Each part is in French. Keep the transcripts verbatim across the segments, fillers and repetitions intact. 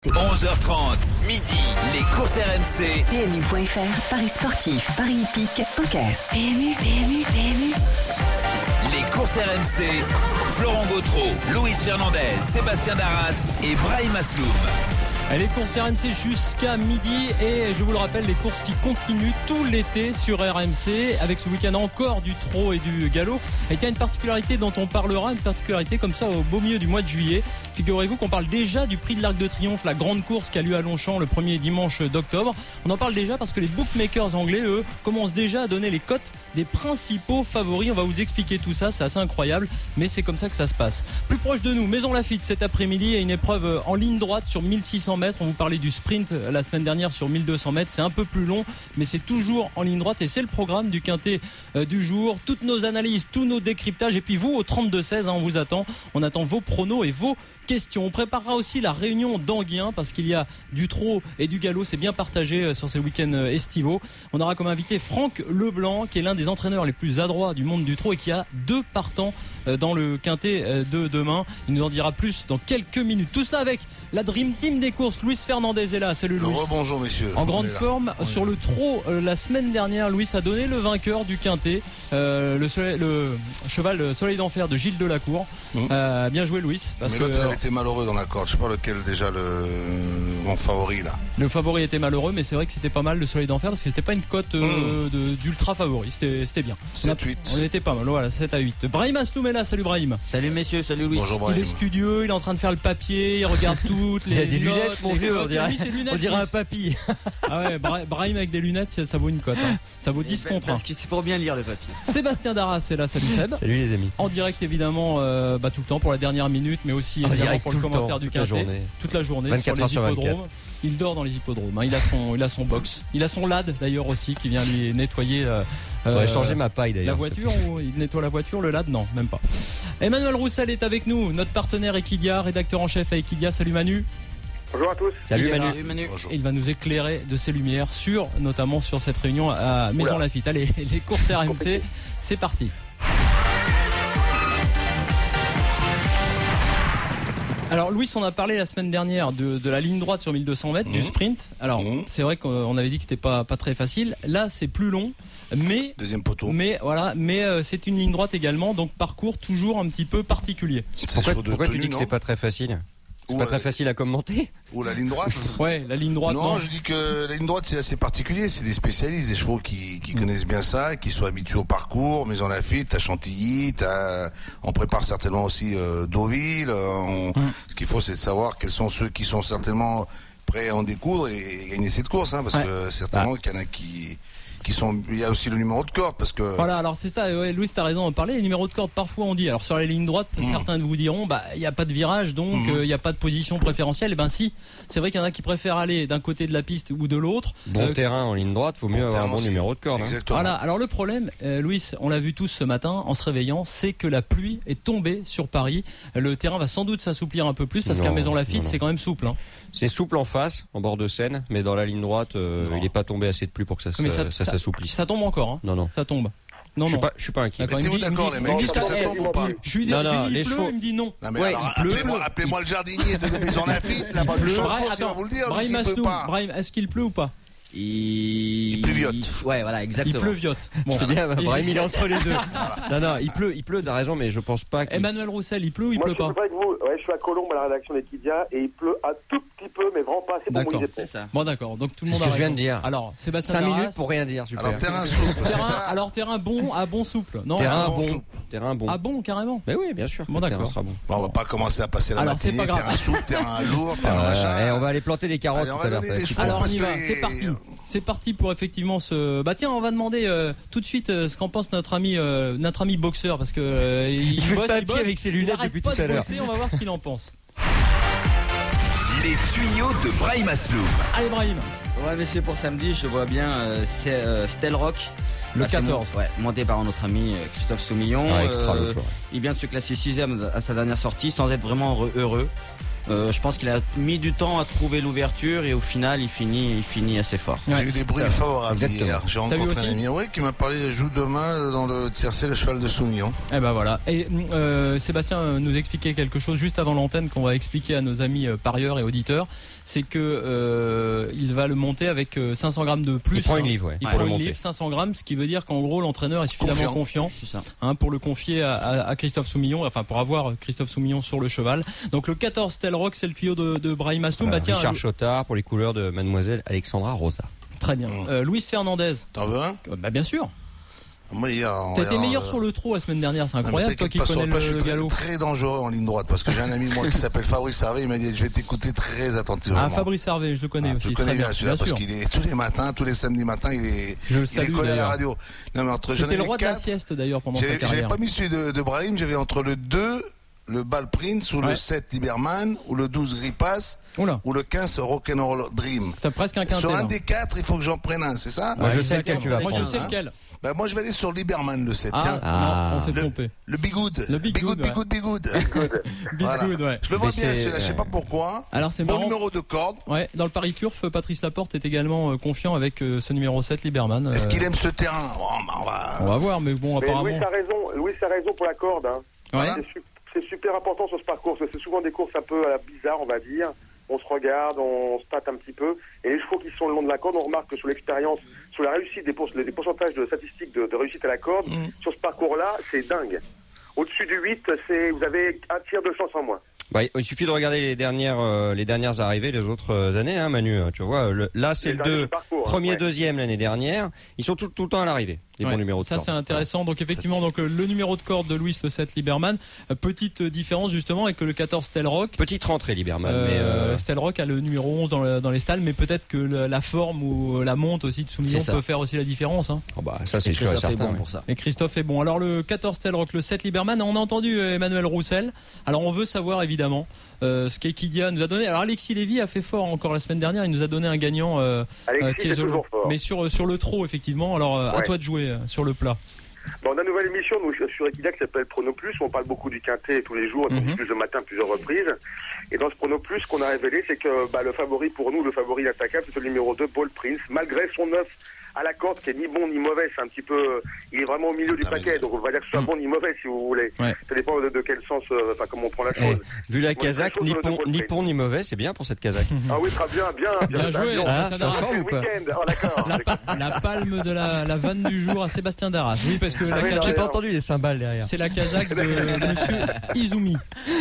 onze heures trente, midi, les courses R M C. P M U point F R, Paris sportif, Paris hippique, poker. P M U, P M U, P M U. Les courses R M C, Florent Gautreau, Luis Fernandez, Sébastien Darras et Brahim Asloum. Les courses R M C jusqu'à midi et je vous le rappelle, les courses qui continuent tout l'été sur R M C avec ce week-end encore du trot et du galop. Et il y a une particularité dont on parlera, une particularité comme ça au beau milieu du mois de juillet. Figurez-vous qu'on parle déjà du prix de l'Arc de Triomphe, la grande course qui a lieu à Longchamp le premier dimanche d'octobre. On en parle déjà parce que les bookmakers anglais, eux, commencent déjà à donner les cotes des principaux favoris. On va vous expliquer tout ça, c'est assez incroyable, mais c'est comme ça que ça se passe. Plus proche de nous, Maison Lafitte cet après-midi et une épreuve en ligne droite sur mille six cents mètres. On vous parlait du sprint la semaine dernière sur mille deux cents mètres. C'est un peu plus long, mais c'est toujours en ligne droite et c'est le programme du quintet euh, du jour. Toutes nos analyses, tous nos décryptages et puis vous au trente-deux seize, hein, on vous attend. On attend vos pronos et vos questions. On préparera aussi la réunion d'Anguien parce qu'il y a du trot et du galop. C'est bien partagé sur ces week-ends estivaux. On aura comme invité Franck Leblanc qui est l'un des entraîneurs les plus adroits du monde du trot et qui a deux partants dans le quintet de demain. Il nous en dira plus dans quelques minutes. Tout cela avec la Dream Team des courses. Luis Fernandez est là. Salut Luis. Bonjour messieurs. En grande forme oui. Sur le trot euh, la semaine dernière, Luis a donné le vainqueur du quintet, euh, le, soleil, le cheval le Soleil d'Enfer de Gilles Delacour. Mmh. Euh, bien joué Luis. Parce Mais que, l'autre il a été malheureux dans la corde. Je sais pas lequel déjà le mon favori là. Le favori était malheureux, mais c'est vrai que c'était pas mal le Soleil d'Enfer parce que c'était pas une cote euh, mmh. de, d'ultra favori. C'était, c'était bien. sept huit. On était pas mal. Voilà, sept à huit. Brahim Asloum est là. Salut Brahim. Salut messieurs, salut Luis. Bonjour Brahim. Il est studieux, il est en train de faire le papier, il regarde toutes les. Il a des notes, lunettes, mon vieux, on dirait, lunettes, on dirait un papy. Ah ouais, Brahim avec des lunettes, ça, ça vaut une cote. Hein. Ça vaut dix contre un. Parce que c'est pour bien lire le papier. Sébastien Darras est là, salut Seb. Salut les amis. En direct évidemment, euh, bah, tout le temps pour la dernière minute, mais aussi évidemment pour le commentaire du quintet. Toute la journée sur les hippodromes. Il dort dans les hippodromes. Hein. Il a son, il a son box. Il a son lad d'ailleurs aussi qui vient lui nettoyer. Euh, Faudrait euh, changer ma paille d'ailleurs. La voiture ou il nettoie la voiture, le lad non, même pas. Emmanuel Roussel est avec nous, notre partenaire Equidia, rédacteur en chef à Equidia. Salut Manu. Bonjour à tous. Salut Manu. Salut Manu. Et il va nous éclairer de ses lumières sur, notamment sur cette réunion à Maison Lafitte. Allez, les courses R M C, c'est parti. Alors Louis, on a parlé la semaine dernière de, de la ligne droite sur mille deux cents mètres, mmh. du sprint. Alors mmh. c'est vrai qu'on avait dit que c'était pas pas très facile. Là c'est plus long, mais deuxième poteau. Mais voilà, mais euh, c'est une ligne droite également, donc parcours toujours un petit peu particulier. Pourquoi, pourquoi tu dis que c'est pas très facile? C'est pas ouais. très facile à commenter. Ou la ligne droite. Ouais, la ligne droite. Non, non, je dis que la ligne droite c'est assez particulier. C'est des spécialistes, des chevaux qui, qui mmh. connaissent bien ça, qui sont habitués au parcours. Maison Lafitte, t'as Chantilly, t'as... on prépare certainement aussi euh, Deauville. On... Mmh. Ce qu'il faut, c'est de savoir quels sont ceux qui sont certainement prêts à en découdre et gagner cette course, hein, parce ouais. que certainement ah. qu'il y en a qui qui sont, il y a aussi le numéro de corde parce que voilà, alors c'est ça, ouais, Louis t'as raison d'en parler. Les numéros de corde parfois on dit, alors sur la ligne droite mmh. certains vous diront bah il y a pas de virage donc il mmh. euh, y a pas de position préférentielle. Et ben si, c'est vrai qu'il y en a qui préfèrent aller d'un côté de la piste ou de l'autre. Bon euh, terrain en ligne droite, faut mieux bon avoir un bon aussi. numéro de corde. Exactement. Hein. Voilà, alors le problème euh, Louis, on l'a vu tous ce matin en se réveillant, c'est que la pluie est tombée sur Paris. Le terrain va sans doute s'assouplir un peu plus parce non, qu'à Maison Lafitte c'est quand même souple, hein. C'est souple en face, en bord de Seine, mais dans la ligne droite, euh, il n'est pas tombé assez de pluie pour que ça, ça, ça, ça s'assouplisse. Ça tombe encore, hein. Non, non. Ça tombe. Non, je non. Suis pas, je suis pas inquiet. Mettez-vous d'accord, les mecs. Ça, ça tombe ou pas? Je suis non, non, il les pleut, chevaux. il me dit non. Non, mais ouais, alors, il pleut. appelez-moi, appelez-moi le jardinier de Maison Lafitte, là-bas. Attends, vous le dire, Brahim Asloum, Brahim, est-ce qu'il pleut ou pas? Il... il pleuviote. Ouais, voilà, exactement. Il pleuviote. Bon, c'est bien, Brahim, il est entre les deux. Non, non, il pleut, il pleut, t'as raison, mais je pense pas qu'il... Emmanuel Roussel, il pleut ou il Moi, pleut je pas? suis avec vous. Ouais, je suis à Colombes à la rédaction d'Equidia et il pleut un tout petit peu, mais vraiment pas assez pour mouiller les ponts. C'est ça. Bon, d'accord, donc tout le c'est monde ce que je viens de dire. Alors, Sébastien cinq Darras, minutes pour rien dire, super. Alors, terrain souple, c'est terrain, ça? alors, terrain bon à bon souple. Non, terrain bon. bon. Terrain bon. Ah bon, carrément? Mais oui, bien sûr. Bon, d'accord. Sera bon. Bon, on va pas commencer à passer la alors, matinée. C'est pas grave. Terrain souple, terrain lourd, terrain euh, machin. Et on va aller planter des carottes Allez, tout à l'heure. Alors, on y va, les... c'est parti. C'est parti pour effectivement ce. Bah tiens, on va demander euh, tout de suite euh, ce qu'en pense notre ami, euh, notre ami boxeur parce que euh, il, il bosse, fait il bosse avec ses lunettes depuis tout à l'heure. On va voir ce qu'il en pense. Les tuyaux de Brahim Asloum. Allez Brahim. Ouais, messieurs, pour samedi, je vois bien euh, c'est euh, Stel Rock. Le quatorze. Mon... Ouais, monté par notre ami Christophe Soumillon. Ah, extra, euh, il vient de se classer sixième à sa dernière sortie sans être vraiment heureux. Euh, je pense qu'il a mis du temps à trouver l'ouverture et au final il finit, il finit assez fort. Ouais, j'ai eu des bruits favorables hier. J'ai rencontré un ami ouais, qui m'a parlé joue demain dans le tiercé le cheval de Soumillon. Eh ben voilà. Et euh, Sébastien nous expliquait quelque chose juste avant l'antenne qu'on va expliquer à nos amis parieurs et auditeurs. C'est que euh, il va le monter avec cinq cents grammes de plus. Il prend une livre, ouais. Il ouais, prend une livre, cinq cents grammes, ce qui veut dire qu'en gros l'entraîneur est suffisamment confiant, confiant c'est ça. Hein, pour le confier à, à, à Christophe Soumillon, enfin pour avoir Christophe Soumillon sur le cheval. Donc le quatorze Stelrock, c'est le tuyau de, de Brahim Asloum. Voilà, bah, tiens, Richard euh, Chotard pour les couleurs de Mademoiselle Alexandra Rosa. Très bien. Mmh. Euh, Luis Fernandez. T'en veux un? Bah bien sûr. Moi hier. T'as été meilleur euh... sur le trot la semaine dernière, c'est incroyable. Toi qui connais le, le, le galop. Je suis très dangereux en ligne droite parce que j'ai un ami moi qui s'appelle Fabrice Harvey. Il m'a dit je vais t'écouter très attentivement. Ah Fabrice Harvey, je le connais ah, aussi. Je le connais bien, bien celui-là parce sûr. qu'il est tous les matins, tous les samedis matins, il est, je le il salue, est collé à la radio. Non mais entre c'était le roi quatre, de la sieste d'ailleurs pendant sa carrière. J'avais pas mis celui de, de Brahim, j'avais entre le deux. Le Ball Prince ou ouais. le sept Liberman ou le douze Ripas ou le quinze Rock'n'Roll Dream. T'as presque un quintet. Sur un là. des quatre, il faut que j'en prenne un, c'est ça? Moi ouais, je sais lequel tu vas Moi prendre. je sais lequel. Bah moi je vais aller sur Liberman le sept. Ah, tiens. Ah, non, on s'est le, trompé. Le Bigoud. Le Bigoud, Bigoud, Bigoud, Bigoud. Voilà. Bigoud, ouais. Je le vois Mais bien celui-là, je sais pas pourquoi. Alors c'est bon marrant. numéro de corde. Ouais, dans le Paris Turf, Patrice Laporte est également euh, confiant avec euh, ce numéro sept Liberman. Euh... Est-ce qu'il aime ce terrain? Bon, bah, on va. On va voir, mais bon mais apparemment. Louis a raison. Louis a raison pour la corde. Hein. Voilà. C'est, su- c'est super important sur ce parcours. Parce que c'est souvent des courses un peu à la bizarre, on va dire. On se regarde, on se tâte un petit peu. Et les chevaux qui sont le long de la corde, on remarque que sur l'expérience, sur la réussite des, pour, des pourcentages de statistiques de, de réussite à la corde, mmh. sur ce parcours-là, c'est dingue. Au-dessus du huit, c'est, vous avez un tiers de chance en moins. Bah, il suffit de regarder les dernières, euh, les dernières arrivées les autres euh, années, hein, Manu. Tu vois, le, là c'est les le deux, parcours, premier, hein, ouais. deuxième l'année dernière. Ils sont tout, tout le temps à l'arrivée. Les ouais, bons numéros de ça corde. C'est intéressant. Ouais. Donc effectivement, donc le numéro de corde de Louis le sept Liberman, petite différence justement avec le quatorze Stelrock. Petite rentrée Liberman. Euh, mais euh... Stelrock a le numéro onze dans, le, dans les stalles, mais peut-être que le, la forme ou la monte aussi de Soumillon peut faire aussi la différence. Hein. Oh bah ça c'est sûr et certain bon pour ça. Et Christophe est bon. Alors le quatorze Stelrock, le sept Liberman, on a entendu Emmanuel Roussel. Alors on veut savoir évidemment euh, ce qu'Equidia nous a donné. Alors Alexis Lévy a fait fort encore la semaine dernière. Il nous a donné un gagnant. Euh, Alexis euh, est toujours fort. Mais sur sur le trot effectivement. Alors euh, ouais. à toi de jouer euh, sur le plat. Bon, on a une nouvelle émission nous, sur Equidia qui s'appelle Prono Plus, où on parle beaucoup du quintet tous les jours, et mm-hmm. plus le matin plusieurs reprises. Et dans ce Prono Plus, ce qu'on a révélé, c'est que bah, le favori pour nous, le favori inattaquable, c'est le numéro deux, Ball Prince, malgré son neuf à la corde, qui est ni bon ni mauvais, c'est un petit peu, il est vraiment au milieu du ah paquet, donc on va dire que ce soit mmh. bon ni mauvais si vous voulez. Ouais. Ça dépend de, de quel sens, enfin euh, comment on prend la chose. Eh, vu la casaque, ni pont, ni pont ni mauvais, c'est bien pour cette casaque. Ah oui, très bien, bien, bien, bien joué. Bien, ah, ça c'est le week-end. Oh, d'accord. La, la palme de la, la vanne du jour à Sébastien Darras. Oui, parce que ah, la oui, casaque, j'ai pas entendu les cymbales derrière. C'est la casaque de, de Monsieur Izumi.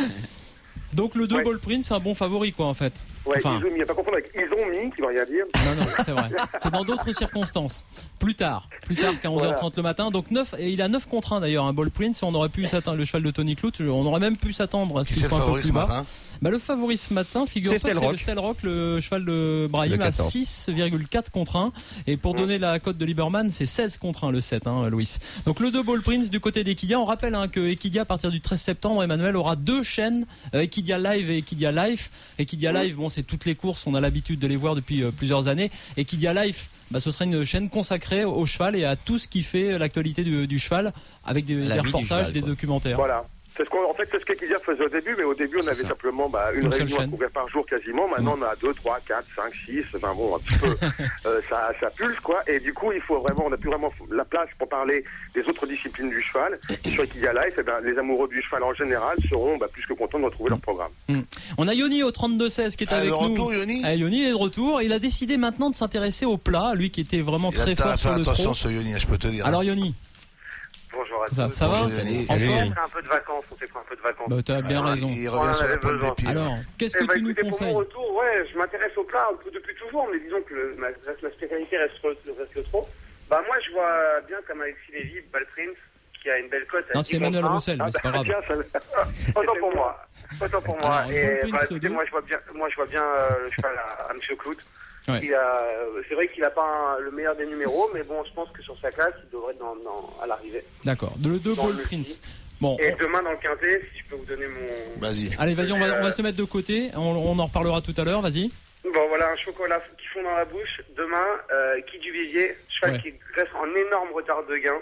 Donc le deux ouais. Ball Prince, c'est un bon favori quoi en fait. Ouais, enfin, Izumi, il n'y a pas confondre avec Izomi qui va rien dire. Non, non, c'est vrai. C'est dans d'autres circonstances. Plus tard, plus tard qu'à onze heures trente voilà. Le matin. Donc neuf, et il a neuf contre un d'ailleurs, un Ball Prince. On aurait pu s'attendre, le cheval de Tony Clout, on aurait même pu s'attendre à ce qu'il soit un peu plus bas. Matin bah, le favori ce matin, figure-toi, c'est, c'est le Stelrock, le cheval de Brahim à six virgule quatre contre un. Et pour mmh. donner la cote de Liberman, c'est seize contre un le sept, hein, Louis. Donc le deux Ball Prince du côté d'Equidia. On rappelle hein, que Equidia, à partir du treize septembre, Emmanuel aura deux chaînes, euh, Equidia Live et Equidia Live. Equidia Live, bon, c'est toutes les courses, on a l'habitude de les voir depuis euh, plusieurs années. Equidia Live, bah, ce sera une chaîne consacrée au cheval et à tout ce qui fait l'actualité du, du cheval, avec des, des reportages, cheval, des quoi. documentaires. Voilà. C'est ce qu'on, en fait, c'est ce qu'Equidia faisait au début, mais au début, on c'est avait ça. simplement bah, une, une réunion à couvrir par jour quasiment. Maintenant, mmh. on a deux, trois, quatre, cinq, six. Enfin bon, un petit peu, euh, ça, ça pulse quoi. Et du coup, il faut vraiment, on n'a plus vraiment la place pour parler des autres disciplines du cheval. Sur Equidia Live, eh ben, les amoureux du cheval en général seront bah, plus que contents de retrouver mmh. leur programme. Mmh. On a Yoni au trente-deux seize qui est ah, avec nous. Retour, Yoni. Ah, Yoni est de retour. Il a décidé maintenant de s'intéresser au plat, lui qui était vraiment il très fort sur le trot. Attention, ce Yoni, je peux te dire. Alors Yoni. Bonjour à tous. Ça, ça va? On s'est pris un peu de vacances, on s'est pris un peu de vacances. Bah, t'as bien Alors, raison. Il revient sur la pointe des pieds. Alors, qu'est-ce que eh bah, tu écoutez, nous conseilles? Pour mon retour, ouais, je m'intéresse au plat un peu depuis toujours, mais disons que le, ma, ma spécialité reste, reste le trop. Bah, moi, je vois bien comme Alexis Lévy, Ball Prince, qui a une belle cote. Non, c'est Emmanuel Roussel, mais c'est pas grave. Autant pour moi. Autant pour moi. Alors, et bah, écoutez, moi, je vois bien, moi, je vois bien euh, le cheval à, à M. Clout. Ouais. Il a, c'est vrai qu'il n'a pas un, le meilleur des numéros, mais bon, je pense que sur sa classe, il devrait être dans, dans, à l'arrivée. D'accord. Le deux Ball Prince. Bon. Et demain dans le quintet, si je peux vous donner mon. Vas-y. Allez, vas-y, on va, on va se mettre de côté. On, on en reparlera tout à l'heure. Vas-y. Bon, voilà un chocolat qui fond dans la bouche. Demain, euh, qui du Vivier, cheval ouais. qui reste en énorme retard de gain,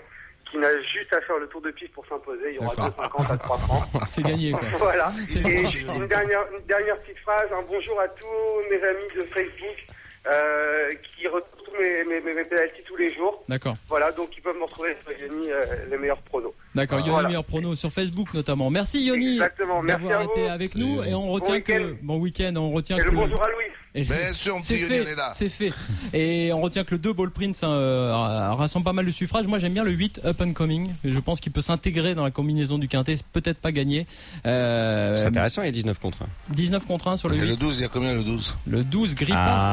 qui n'a juste à faire le tour de piste pour s'imposer. Il y aura deux cinquante à trois francs. C'est gagné, quoi. Voilà. C'est Et bon. juste une dernière, une dernière petite phrase. Un bonjour à tous mes amis de Facebook euh, qui retrouvent tous mes, mes, mes, mes pénaltys tous les jours. D'accord. Voilà, donc ils peuvent me retrouver sur Yoni, euh, les meilleurs pronos. D'accord, Ah, Yoni voilà. meilleur prono sur Facebook notamment. Merci Yoni Exactement, merci d'avoir à vous. été avec nous et on Bon retient week-end. que bon week-end, on retient Et que le bonjour à Louis. Et Bien sûr, mon c'est petit Yoni, fait, on est là. c'est fait. Et on retient que le deux Ball Prince hein, euh, rassemble pas mal de suffrages. Moi j'aime bien le huit Up and Coming. Je pense qu'il peut s'intégrer dans la combinaison du quintet, c'est peut-être pas gagné. Euh, C'est intéressant, il y a dix-neuf contre un. dix-neuf contre un sur le Et huit. le douze, il y a combien le douze? Le douze Grippas,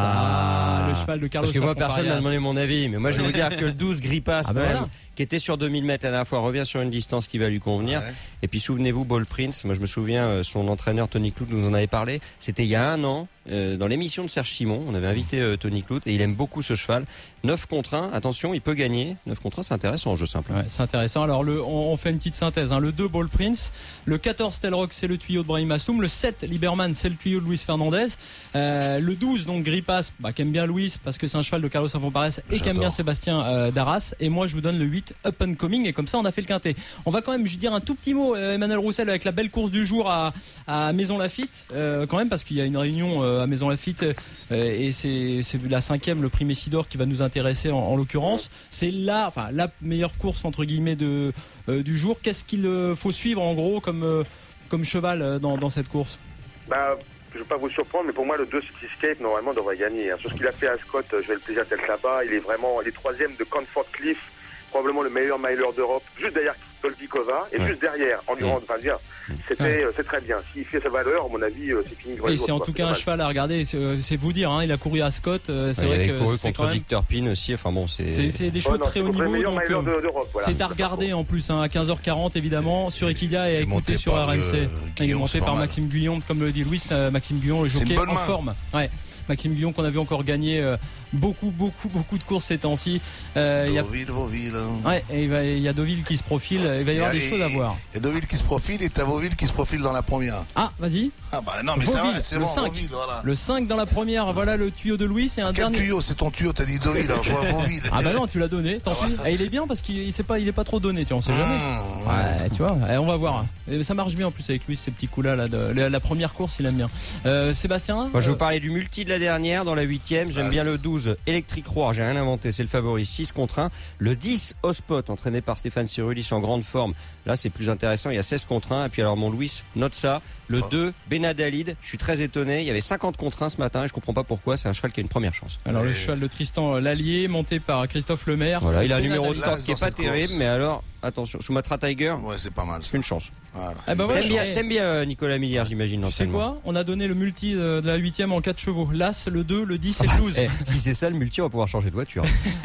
Ah. ah, le cheval de Carlos Parce que moi, Lafont personne m'a Parias. demandé mon avis, mais moi, je vais vous dire que le douze Grippas, Ah ben quand même, voilà. qui était sur deux mille mètres la dernière fois, revient sur une distance qui va lui convenir. Ouais. Et puis, souvenez-vous, Ball Prince, moi, je me souviens, euh, son entraîneur, Tony Clout, nous en avait parlé. C'était il y a un an, euh, dans l'émission de Serge Simon. On avait invité euh, Tony Clout et il aime beaucoup ce cheval. neuf contre un, attention, il peut gagner. neuf contre un, c'est intéressant en jeu simple. Ouais, c'est intéressant. Alors, le, on, on fait une petite synthèse. Hein. Le deux Ball Prince, le quatorze Telrock, c'est le tuyau de Brahim Assoum. Le sept Liberman, c'est le tuyau de Luis Fernandez. Euh, le douze, donc Grippas, bah, qu'aime bien Luis parce que c'est un cheval de Carlos Lafont Parias et qu'aime bien Sébastien euh, Darras. Et moi, je vous donne le huit Up and Coming. Et comme ça, on a fait le quintet. On va quand même je dire un tout petit mot, euh, Emmanuel Roussel, avec la belle course du jour à, à Maison Lafitte, euh, quand même, parce qu'il y a une réunion euh, à Maison Lafitte euh, et c'est, c'est la cinquième, le prix Messidor, qui va nous intéresser en, en l'occurrence. C'est la, enfin, la meilleure course entre guillemets de euh, du jour. Qu'est-ce qu'il euh, faut suivre en gros comme euh, comme cheval euh, dans, dans cette course? Bah, je ne vais pas vous surprendre, mais pour moi, le deux Cityscape, normalement, devrait gagner. Hein. Sur ce qu'il a fait à Scott, je vais le plaisir d'être là-bas. Il est vraiment, il est troisième de Comfort Cliff, probablement le meilleur miler d'Europe, juste derrière Dolbikova, et Ouais. juste derrière, en lui Ouais. rendant, enfin, dire, c'était, Ouais. euh, c'est très bien. S'il fait sa valeur, à mon avis, euh, c'est fini. Oui, c'est en tout cas un cheval à regarder. C'est, euh, c'est vous dire, hein, il a couru à Scott. euh, c'est Ouais, vrai il avait que couru c'est contre quand même. Victor Pin aussi. Enfin bon, c'est. C'est, c'est des chevaux de très haut le niveau. meilleur Donc, miler euh, de- d'Europe, voilà. c'est à regarder en plus hein, à quinze heures quarante évidemment sur Equidia et à Il est écouter monté sur par R M C. le- Il est Guillaume, monté c'est par normal. Maxime Guyon, comme le dit Louis, euh, Maxime Guyon, le C'est une jockey bonne en main. forme. Ouais. Maxime Guyon qu'on avait encore gagné euh, beaucoup, beaucoup, beaucoup de courses ces temps-ci. Euh, il y a, Deauville, Vauville. ouais, et il, va- il y a Deauville qui se profile. Il va y avoir des choses à voir. Il y a Deauville qui se profile et t'as Vauville qui se profile dans la première. Ah, vas-y. Ah bah non, mais c'est Vauville, vrai, c'est le bon, cinq. Vauville, voilà. Le cinq dans la première. Voilà le tuyau de Louis. C'est un Quel dernier. tuyau? C'est ton tuyau, t'as dit Deauville, alors je vois Vauville. Ah bah non, tu l'as donné. Tant pis. Et il est bien parce qu'il il sait pas, il est pas trop donné. Tu vois, on sait jamais. Mmh, ouais. Ouais, tu vois, eh, on va voir. Et ça marche bien en plus avec lui, ces petits coups-là. Là, de, la, la première course, il aime bien. Euh, Sébastien Moi, je vais euh, vous parler du multi de la dernière, dans la huitième. J'aime Ah, bien c'est- le douze, Electric Roar. J'ai rien inventé, c'est le favori, six contre un. Le dix, Ospot, entraîné par Stéphane Cirulis en grande forme. Là, c'est plus intéressant. Il y a seize contre un. Et puis, alors, mon Louis, note ça. Le Oh. deux, Benadalid. Je suis très étonné. Il y avait cinquante contre un ce matin et je comprends pas pourquoi. C'est un cheval qui a une première chance. Alors le Et- cheval de Tristan Lallier, monté par Christophe Lemaire. Voilà, il a un Benadalid. numéro de Là, corde qui est dans pas cette terrible, course. mais alors, attention, Sumatra Tiger, Ouais, c'est pas mal. ça. une chance. Voilà. Ah bah voilà, T'aimes bien, je- t'aimes bien euh, Nicolas Millière, j'imagine, Tu sais l'entraînement. quoi? On a donné le multi euh, de la huitième en quatre chevaux. L'As, le deux, le dix et le douze. Eh, si c'est ça le multi, on va pouvoir changer de voiture.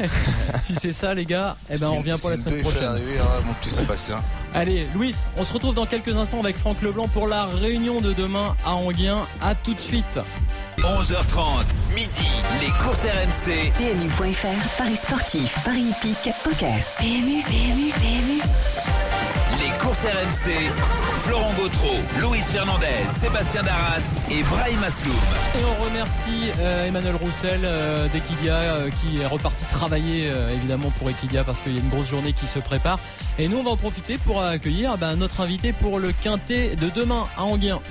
Si c'est ça les gars, eh ben Si- on revient pour la si semaine le deux, il fait prochaine. arriver, ah, mon petit Sébastien. Allez, Louis, on se retrouve dans quelques instants avec Franck Leblanc pour la réunion de demain à Anguien. À tout de suite. onze heures trente, midi, les courses R M C. P M U point F R, Paris sportif, Paris hippique, poker. P M U, P M U, P M U. Les courses R M C. Florent Gautreau, Luis Fernandez, Sébastien Darras et Brahim Asloum. Et on remercie euh, Emmanuel Roussel euh, d'Equidia euh, qui est reparti travailler euh, évidemment pour Equidia parce qu'il y a une grosse journée qui se prépare. Et nous on va en profiter pour accueillir ben, notre invité pour le quintet de demain à Anguien.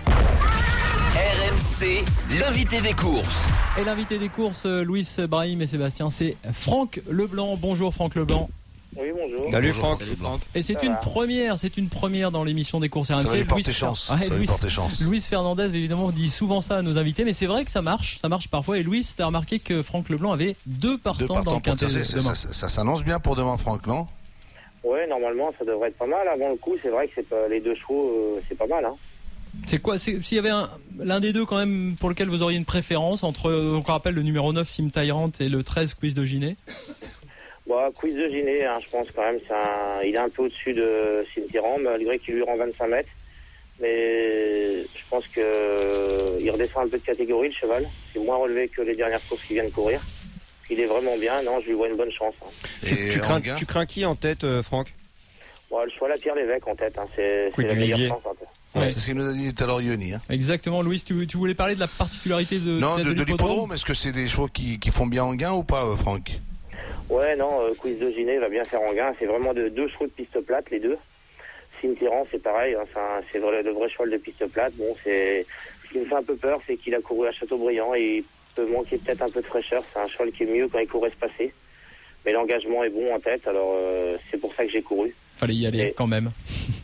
R M C, l'invité des courses. Et l'invité des courses, euh, Louis, Brahim et Sébastien, c'est Franck Leblanc. Bonjour Franck Leblanc. Oui, bonjour. Salut Bonjour, Franck. Salut Franck. Et c'est Ça une va. première, c'est une première dans l'émission des courses R M C. Ça va lui porter Louis- chance. Ouais, Ça va lui Louis- porter chance. Louis Fernandez, évidemment, dit souvent ça à nos invités, mais c'est vrai que ça marche, ça marche parfois. Et Louis, t'as remarqué que Franck Leblanc avait deux partants, Deux dans le partants pour quintet tester, de demain. ça, ça, ça s'annonce bien pour demain, Franck, non? Ouais, normalement, ça devrait être pas mal. Avant le coup, c'est vrai que c'est pas, les deux chevaux, euh, c'est pas mal. Hein. C'est quoi, c'est- s'il y avait un, l'un des deux quand même pour lequel vous auriez une préférence entre, euh, on rappelle le numéro neuf Sim Tyrant et le treize Quiz de Giné. Bah, Quiz de Giné, hein, je pense quand même, c'est un, il est un peu au-dessus de Cimetiran, malgré qu'il lui rend vingt-cinq mètres. Mais je pense que euh, il redescend un peu de catégorie, le cheval. C'est moins relevé que les dernières courses qui viennent courir. Il est vraiment bien, non, je lui vois une bonne chance. Hein. Tu, Et tu crains, Anguin tu crains qui en tête, euh, Franck? Bon, le choix, la Pierre Lévesque en tête, hein, c'est, Quiz c'est la du meilleure Vivier. chance. Un peu. Ouais. C'est ce qu'il nous a dit tout à l'heure, Yoni. Hein. Exactement, Louis, tu, tu voulais parler de la particularité de, Non, peut-être de, de l'hippodrome. l'hippodrome, est-ce que c'est des chevaux qui, qui font bien en gain ou pas, euh, Franck? Ouais, non, euh, Quiz de Giné va bien faire en gain. C'est vraiment de, deux chevaux de piste plate, les deux. Cimetiran, c'est pareil, hein, c'est, un, c'est vrai, le vrai cheval de piste plate. Bon, c'est ce qui me fait un peu peur, c'est qu'il a couru à Châteaubriand et il peut manquer peut-être un peu de fraîcheur. C'est un cheval qui est mieux quand il court espacé. Mais l'engagement est bon en tête, alors euh, c'est pour ça que j'ai couru. Fallait y aller et... quand même.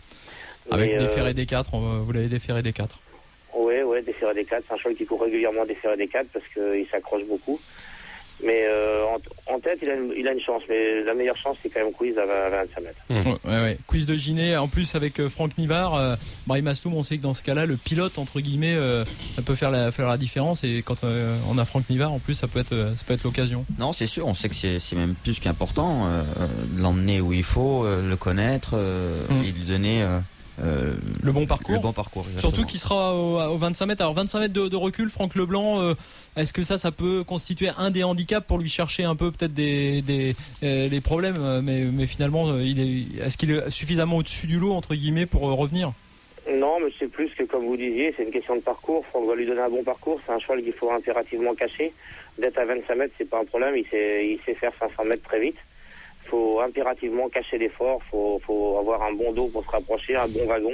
Avec Mais, déféré euh... des quatre, vous l'avez déféré des quatre. Ouais, ouais, déféré des quatre. C'est un cheval qui court régulièrement déféré des quatre parce qu'il s'accroche beaucoup. Mais euh, en, en tête, il a, une, il a une chance. Mais la meilleure chance, c'est quand même Quiz à vingt-cinq mètres. Mmh. Ouais, ouais, ouais. Quiz de Giné, en plus avec euh, Franck Nivard, euh, Brahim Asloum, on sait que dans ce cas-là, le pilote, entre guillemets, euh, ça peut faire la, faire la différence. Et quand euh, on a Franck Nivard, en plus, ça peut être, ça peut être l'occasion. Non, c'est sûr, on sait que c'est, c'est même plus qu'important euh, de l'emmener où il faut, euh, le connaître euh, mmh. et lui donner... Euh... Euh, le bon parcours. Le bon parcours, exactement. Surtout qu'il sera au, au vingt-cinq mètres. Alors vingt-cinq mètres de, de recul, Franck Leblanc, euh, est-ce que ça, ça peut constituer un des handicaps pour lui chercher un peu peut-être des, des, euh, des problèmes, mais, mais finalement, il est, est-ce qu'il est suffisamment au-dessus du lot, entre guillemets, pour euh, revenir? Non, mais c'est plus que, comme vous disiez, c'est une question de parcours. Franck va lui donner un bon parcours. C'est un cheval qu'il faut impérativement cacher. D'être à vingt-cinq mètres, c'est pas un problème. Il sait, il sait faire cinq cents mètres très vite. Il faut impérativement cacher l'effort, il faut, faut avoir un bon dos pour se rapprocher, un bon wagon,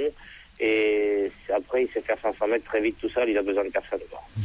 et après il sait faire cinq cents mètres très vite tout seul, il a besoin de personne.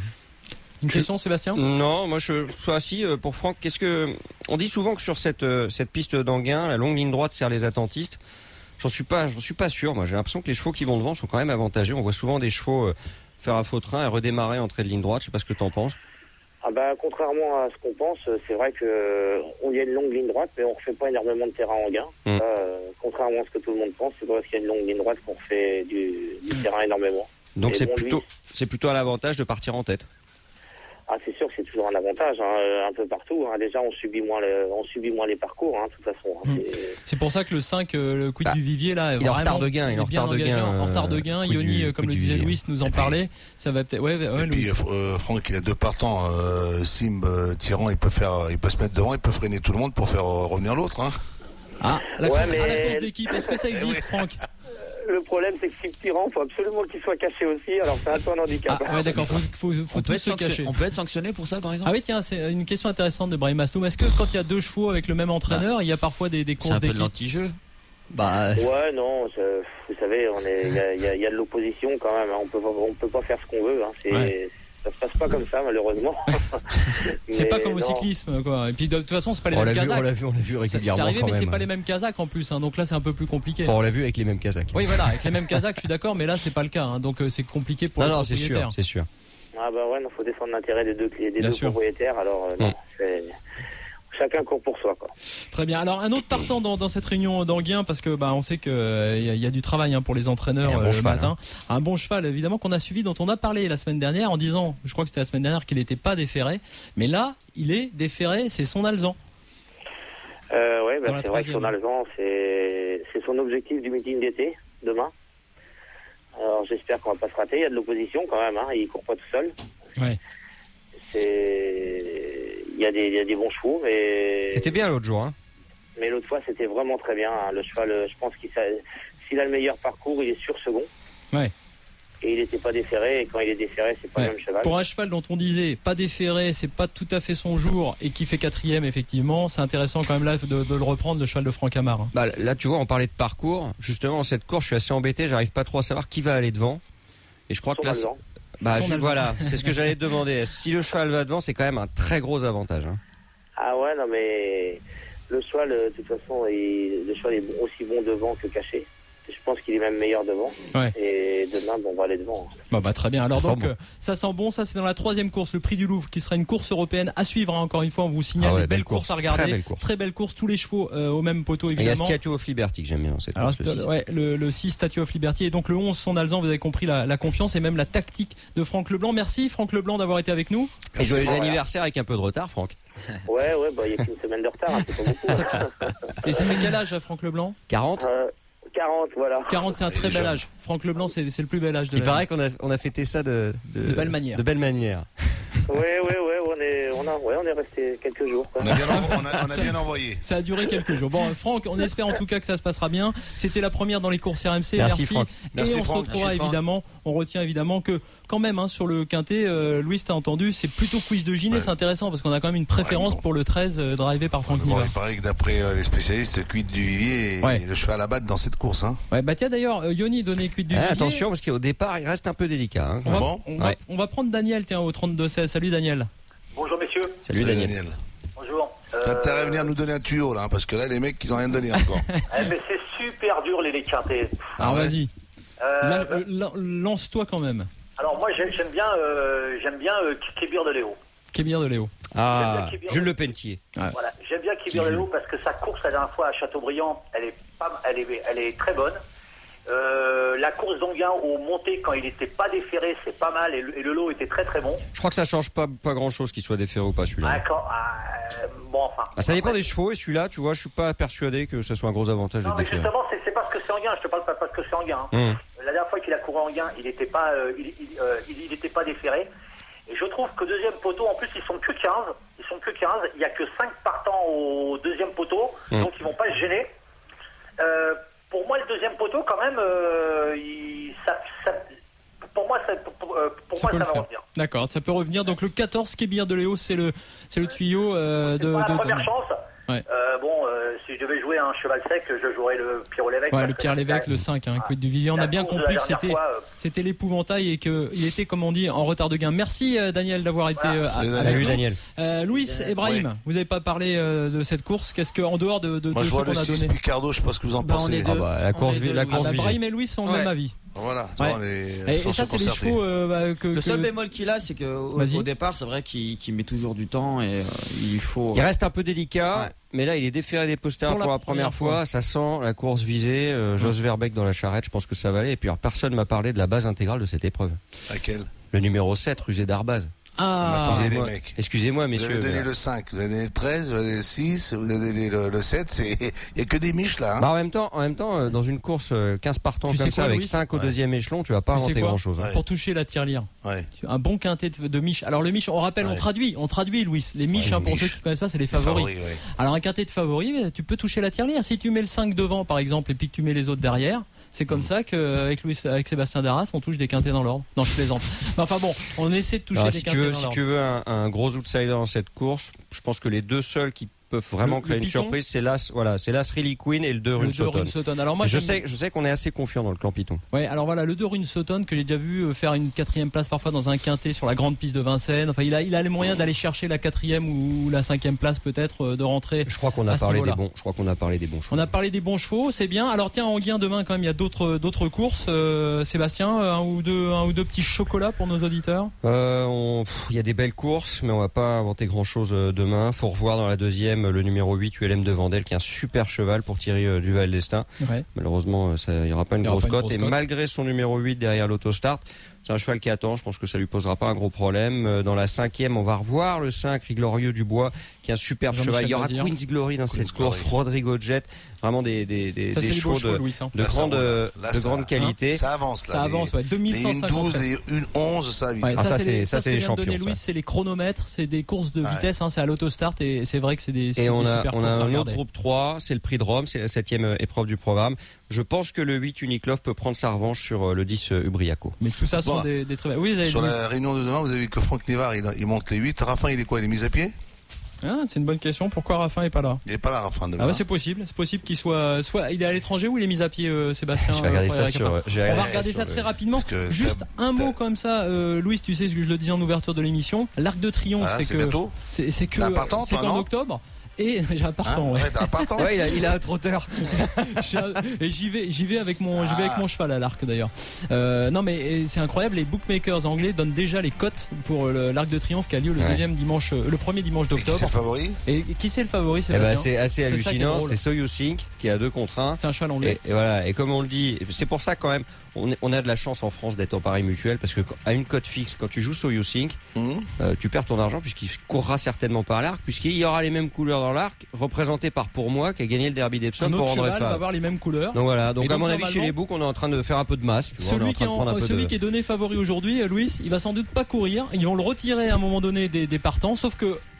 Une question, Sébastien ? Non, moi je suis assis pour Franck. Qu'est-ce que on dit souvent que sur cette cette piste d'Anguin, la longue ligne droite sert les attentistes. J'en suis pas, j'en suis pas sûr. Moi, j'ai l'impression que les chevaux qui vont devant sont quand même avantagés. On voit souvent des chevaux faire un faux train et redémarrer en trait de ligne droite. Je sais pas ce que tu en penses. Ah bah, contrairement à ce qu'on pense, c'est vrai que on y a une longue ligne droite, mais on refait pas énormément de terrain en gain. Mmh. Euh, contrairement à ce que tout le monde pense, c'est pas parce qu'il y a une longue ligne droite qu'on refait du, du mmh. terrain énormément. Donc et c'est bon, plutôt, lui, c'est plutôt à l'avantage de partir en tête. Ah, c'est sûr que c'est toujours un avantage, hein, un peu partout. Hein. Déjà, on subit moins, le, on subit moins les parcours, hein, de toute façon. Hein. Mmh. C'est... c'est pour ça que le cinq, euh, le Quid bah, du Vivier, là, est il est en retard de gain, il est en retard de gain, en retard de gain. Ioni, euh, comme le disait Louis, nous en parlait. Ça va peut-être. Ouais, ouais, et puis, euh, Franck, il a deux partants. Euh, Sim, euh, Tyran, il peut faire, il peut se mettre devant, il peut freiner tout le monde pour faire euh, revenir l'autre. Hein. Ah, la, ouais, course, mais... ah, la course d'équipe. Est-ce que ça existe, Franck? Le problème, c'est que Sim Tyran, il faut absolument qu'il soit caché aussi. Alors, c'est un peu un handicap. Ah, ouais, d'accord. Faut, faut, faut on tous peut se cacher. On peut être sanctionné pour ça, par exemple? Ah oui, tiens, c'est une question intéressante de Brahim Asloum. Est-ce que quand il y a deux chevaux avec le même entraîneur, bah, il y a parfois des, des courses d'équipe? C'est un peu de l'anti-jeu. Bah... Ouais, non, vous savez, on est, il y a, y, a, y a de l'opposition quand même. On peut, on peut pas faire ce qu'on veut. Hein. C'est, ouais. Ça se passe pas comme ça, malheureusement. C'est pas comme non. Au cyclisme, quoi. Et puis de toute façon, c'est pas les on mêmes l'a vu, Kazakhs. on l'a vu, on l'a vu régulièrement. C'est arrivé, quand mais même. c'est pas les mêmes Kazakhs en plus. Hein. Donc là, c'est un peu plus compliqué. Enfin, on l'a vu avec les mêmes Kazakhs. Oui, voilà, avec les mêmes Kazakhs, je suis d'accord, mais là, c'est pas le cas. Hein. Donc euh, c'est compliqué pour non, les non, propriétaires. C'est sûr, c'est sûr. Ah bah ouais, il faut défendre l'intérêt des deux, des deux propriétaires. Alors euh, non, mmh. c'est... chacun court pour soi, quoi. Très bien. Alors un autre partant dans, dans cette réunion d'Anguin, parce que bah on sait que il euh, y, y a du travail hein, pour les entraîneurs bon euh, le cheval, matin. Hein. Un bon cheval, évidemment, qu'on a suivi, dont on a parlé la semaine dernière en disant, je crois que c'était la semaine dernière, qu'il n'était pas déféré, mais là il est déféré. C'est son Alzan. Euh, ouais, bah, c'est vrai que son Alzan, c'est c'est son objectif du meeting d'été demain. Alors j'espère qu'on va pas se rater. Il y a de l'opposition quand même. Hein. Il court pas tout seul. Ouais. C'est il y a des il y a des bons chevaux, mais c'était bien l'autre jour. Hein. Mais l'autre fois c'était vraiment très bien. Hein. Le cheval, je pense qu'il s'il a le meilleur parcours, il est sur second. Ouais. Et il n'était pas déféré, et quand il est déféré, c'est pas ouais. le même cheval. Pour un cheval dont on disait pas déféré, c'est pas tout à fait son jour, et qui fait quatrième, effectivement, c'est intéressant quand même là de, de le reprendre, le cheval de Franck Amar. Bah, là, tu vois, on parlait de parcours. Justement, dans cette course, je suis assez embêté, j'arrive pas trop à savoir qui va aller devant. Et je crois Son que là. Alzan. Bah, je, voilà, c'est ce que j'allais te demander. Si le cheval va devant, c'est quand même un très gros avantage. Hein. Ah ouais, non mais le cheval, de toute façon, il, le cheval est aussi bon devant que caché. Je pense qu'il est même meilleur devant. Ouais. Et demain, bon, on va aller devant. Bah, bah très bien. Alors ça donc, sent bon. euh, ça sent bon. Ça, c'est dans la troisième course, le Prix du Louvre, qui sera une course européenne à suivre. Hein, encore une fois, on vous signale ah ouais, les belles belle courses course. à regarder. Très belle course. Très belle course. Tous les chevaux euh, au même poteau, Et il y évidemment. a Statue of Liberty que j'aime bien dans cette Alors, course. Le, ouais, le, le six Statue of Liberty et donc le onze Son Alzan. Vous avez compris la, la confiance et même la tactique de Franck Leblanc. Merci Franck Leblanc d'avoir été avec nous. Et joyeux voilà. anniversaire avec un peu de retard, Franck. Ouais, ouais, bah il y a qu'une semaine de retard, hein, c'est pas beaucoup. Ça fait... Et ça fait quel âge, Franck Leblanc? quarante euh, quarante, voilà. quarante, c'est un très bel âge. Franck Leblanc, c'est, c'est le plus bel âge de Il la paraît vie. qu'on a, on a fêté ça de, de, de belle manière. De belle manière. Ouais, ouais, ouais, on, est, on a hein. Ouais, on est resté quelques jours. Quoi. On a bien, on a, on a bien envoyé. Ça a duré quelques jours. Bon, Franck, on espère en tout cas que ça se passera bien. C'était la première dans les courses R M C. Merci, Merci. Franck. Merci, Et on Franck. se retrouvera Merci, évidemment. On retient évidemment que quand même hein, sur le quintet, euh, Louis, t'as entendu, c'est plutôt quiz de Giné. Ouais. C'est intéressant parce qu'on a quand même une préférence Ouais, bon. pour le treize euh, drivé par Franck Bon, Niva. il paraît que d'après euh, les spécialistes, Cuite du Vivier est Ouais. le cheval à battre dans cette course. Hein. Ouais, bah tiens d'ailleurs, euh, Yoni donnait cuite du Eh, Vivier. attention, parce qu'au départ, il reste un peu délicat. Hein. On va, Bon. on, va, Ouais. on va prendre Daniel, tiens, au trente-deux seize. Salut Daniel. Bonjour messieurs. Salut Daniel. Bonjour. T'as intérêt à venir nous donner un tuyau là, hein, parce que là les mecs ils ont rien donné encore. Eh, mais c'est super dur les, les quintés. Alors ouais. vas-y, Euh, Là, euh, lan- lance-toi quand même. alors moi j'aime, j'aime bien, euh, j'aime bien euh, Kébir de Léo. Kébir de Léo. Ah, J'aime bien Jules Le Pelletier. Voilà, j'aime bien Kébir de Léo parce que sa course la dernière fois à Châteaubriand, elle est pas, elle est, elle est très bonne. Euh, la course d'Anguin au monté quand il n'était pas déféré, c'est pas mal et le, et le lot était très très bon. Je crois que ça change pas, pas grand chose qu'il soit déféré ou pas celui-là. Ah, quand, ah, bon enfin. Ah, ça dépend Après, des chevaux et celui-là, tu vois, je suis pas persuadé que ce soit un gros avantage Non de mais déférer. justement c'est, c'est parce que c'est Anguin, je te parle pas parce que c'est Anguin. Hein. Hum. La dernière fois qu'il a couru Anguin, il n'était pas, euh, il, il, euh, il, il était pas déféré. Et je trouve que deuxième poteau, en plus ils sont que quinze, ils sont que quinze, il y a que cinq partants au deuxième poteau, Hum. donc ils vont pas se gêner. Euh, pour moi le deuxième poteau quand même, euh, il, ça, ça, pour moi ça, pour, euh, pour Ça moi, peut ça le va faire. revenir. D'accord, ça peut revenir. Donc le quatorze, Kébir de Léo, c'est le, c'est le tuyau euh, C'est de, pas la de- première de- chance. Ouais. Euh, bon, euh, si je devais jouer un cheval sec, je jouerais le Pierrot Lévesque. Ouais, parce le que Pierre la- Lévesque, le cinq, hein, Quid du Vivier. On la a bien course de compris la que dernière c'était, fois, euh, c'était l'épouvantail et qu'il était, comme on dit, en retard de gain. Merci euh, Daniel d'avoir été Voilà. euh, à- Salut, avec Salut nous. Daniel. Euh, Louis, Ibrahim, Ouais. vous n'avez pas parlé euh, de cette course. Qu'est-ce que, en dehors de, de, Moi de je ce vois qu'on le a six donné, Picardo, je sais pas ce que vous en Bah, on pensez. est Ah deux. bah, la On course, est vi- deux, la Louis. ah, course bah, visée. Ibrahim et Louis sont le Ouais. même avis. Voilà, tu Ouais. vois, les, Et, faut et ça, se c'est les concerter. chevaux euh, bah, que, Le que- seul bémol qu'il a, c'est qu'au Vas-y. au départ, c'est vrai qu'il qu'il met toujours du temps et euh, il faut. Il reste un peu délicat, Ouais. mais là il est déféré des posters Pour pour, la la première première fois. fois. Ça sent la course visée. Euh, Jos Verbeek dans la charrette, je pense que ça va aller. Et puis alors, personne m'a parlé de la base intégrale de cette épreuve. Laquelle Le numéro sept, Rusé d'Arbaz. Ah, Attendez, les moi- mecs. Excusez-moi, Vous avez messieurs. donné mais- le cinq, vous avez donné le treize, vous avez donné le six, vous avez donné le, le sept, c'est, il y a que des miches là, hein. Bah, en même temps, en même temps, euh, dans une course euh, quinze partants Tu sais comme ça, quoi, avec Louis cinq au Ouais. deuxième échelon, tu vas pas Tu sais inventer quoi grand chose. Ouais. pour toucher la tirelire. Ouais. Un bon quintet de, de miches. Alors le miche, on rappelle, on Ouais. traduit, on traduit, Louis. Les miches, Ouais, hein, pour miches. ceux qui connaissent pas, c'est les Les favoris. favoris, ouais. Alors un quintet de favoris, mais tu peux toucher la tirelire. Si tu mets le cinq devant, par exemple, et puis que tu mets les autres derrière, c'est comme ça qu'avec Louis, avec Sébastien Darras, on touche des quintets dans l'ordre. Non, je plaisante. Mais enfin bon, on essaie de toucher Alors, des si tu quintets veux, dans si l'ordre. tu veux un, un gros outsider dans cette course, je pense que les deux seuls qui peuvent vraiment Le- créer le une Python. surprise, c'est l'As, voilà, c'est l'As Really Queen et le deux Le Rune deux Rune Sauton. Sauton. Alors moi, Je j'aime- sais, je sais qu'on est assez confiant dans le clan Python. Ouais, alors voilà, le deux Rune Sauton que j'ai déjà vu euh, faire une quatrième place parfois dans un quintet sur la grande piste de Vincennes. Enfin, il a, il a les moyens d'aller chercher la quatrième ou la cinquième place peut-être euh, de rentrer. Je crois qu'on À a ce parlé des niveau-là. bons. Je crois qu'on a parlé des bons chevaux. On a parlé des bons chevaux, c'est bien. Alors tiens, en Anguien demain quand même, il y a d'autres d'autres courses. Euh, Sébastien, un ou deux un ou deux petits chocolats pour nos auditeurs. Euh, on- pff, il y a des belles courses, mais on va pas inventer grand chose demain. Faut revoir dans la deuxième le numéro huit U L M de Vendel, qui est un super cheval pour Thierry euh, Duval d'Estaing. Ouais. Malheureusement, euh, ça, il n'y aura pas une Il y aura grosse pas une cote. grosse Et cote. malgré son numéro huit derrière l'autostart, c'est un cheval qui attend. Je pense que ça lui posera pas un gros problème. Euh, Dans la cinquième, on va revoir le cinq Riglorieux du Bois, qui est un superbe Jean-Michel cheval. Il y aura Bazir. Queen's Glory dans cette Queen's course. Glory. Rodrigo Jet, vraiment des, des, des, Ça des c'est les beaux chevaux chevaux, de, Louis. hein. de Là, ça grande, roule, là. euh, Là, de ça- grande qualité. Ça avance là. Ça les- avance, ouais. deux mille Les cent une cinquante. douze, les une onze, ça vite. Ouais, Ah, ça, c'est c'est- les- ça, ce c'est que les vient de donner champions, Louis, ça. c'est les chronomètres, c'est des courses de Ouais. vitesse, hein, c'est à l'autostart et c'est vrai que c'est des, c'est Et on des a, super on a courses à un regarder. autre groupe trois, c'est le prix de Rome, c'est la septième euh, épreuve du programme. Je pense que le huit Uniqlove peut prendre sa revanche sur euh, le dix euh, Ubriaco. Mais tout ça sont Bon. des, des très belles. Oui, vous avez Sur Louis. la réunion de demain, vous avez vu que Franck Nivard, il, il monte les huit. Raffin, il est quoi? Il est mis à pied? Ah, c'est une bonne question. Pourquoi Raffin est pas là? Il est pas là, Raffin, demain. Ah ouais, c'est possible. C'est possible qu'il soit, soit il est à l'étranger ou il est mis à pied, euh, Sébastien. Je vais regarder euh, ça Frédéric sur. Raffin. je vais On va regarder regarder sur ça le- très rapidement. Parce que Juste t'as- un mot t'as- comme ça, euh, Louis, tu sais ce que je le disais en ouverture de l'émission. L'Arc de Triomphe, Ah, c'est c'est que bientôt. c'est c'est que T'as un partant, c'est toi, qu'en non octobre. Et j'ai un partant. Hein ouais. Ouais, t'as un partant. Ouais, il a, il a un trotteur. J'ai un- Et j'y vais, j'y vais avec mon, j'y vais avec Ah. mon cheval à l'arc d'ailleurs. Euh, non mais et c'est incroyable, les bookmakers anglais donnent déjà les cotes pour le- l'Arc de Triomphe qui a lieu le Ouais. deuxième dimanche, euh, le premier dimanche Et qui c'est d'octobre. le favori? Et qui c'est le favori, Eh ben, Sébastien c'est assez C'est ça qui est hallucinant. drôle. C'est Soyuz Sync qui a deux contre un. C'est un cheval anglais. Et, et voilà. Et comme on le dit, c'est pour ça quand même, on, est- on a de la chance en France d'être en pari mutuel parce que à une cote fixe, quand tu joues Soyuz Sync, Hum. euh, tu perds ton argent puisqu'il courra certainement par l'arc, puisqu'il y aura les mêmes couleurs dans l'arc, représenté par Pour Moi qui a gagné le Derby d'Epsom Un pour autre André cheval va Favre. avoir les mêmes couleurs. Donc voilà. Donc, Et à donc, mon avis, normalement, chez les books, on est en train de faire un peu de masse. Tu vois, on est Celui, en qui train est, de prendre un en- peu celui de- qui est donné favori aujourd'hui, euh, Louis, il va sans doute pas courir. Ils vont le retirer à un moment donné des, des partants, sauf que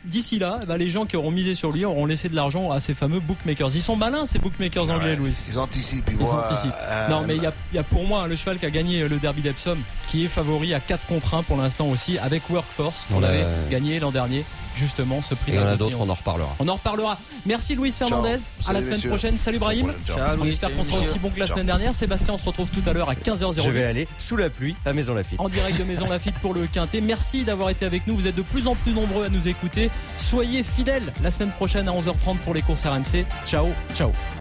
d'ici là, bah, les gens qui auront misé sur lui auront laissé de l'argent à ces fameux bookmakers. Ils sont malins, ces bookmakers Ouais, anglais, Louis. Ils anticipent, ils, Ils voient, anticipent. euh, Non, mais il y a, il y a pour moi hein, le cheval qui a gagné le Derby d'Epsom, qui est favori à quatre contre un pour l'instant aussi, avec Workforce. On On a- avait gagné l'an dernier, justement, ce prix. Et il y en a d'Argentine. d'autres, on en reparlera. On en reparlera. Merci Louis Fernandez. Ciao. À la Salut, semaine messieurs. prochaine. Salut Brahim. Ciao. Ciao, On Louis. espère qu'on sera Salut, aussi bon que la Ciao. semaine dernière. Sébastien, on se retrouve tout à l'heure à quinze heures zéro huit. Je vais aller sous la pluie à Maison Lafitte. En direct de Maison Lafitte pour le Quintet. Merci d'avoir été avec nous. Vous êtes de plus en plus nombreux à nous écouter. Soyez fidèles la semaine prochaine à onze heures trente pour les courses R M C. Ciao, ciao.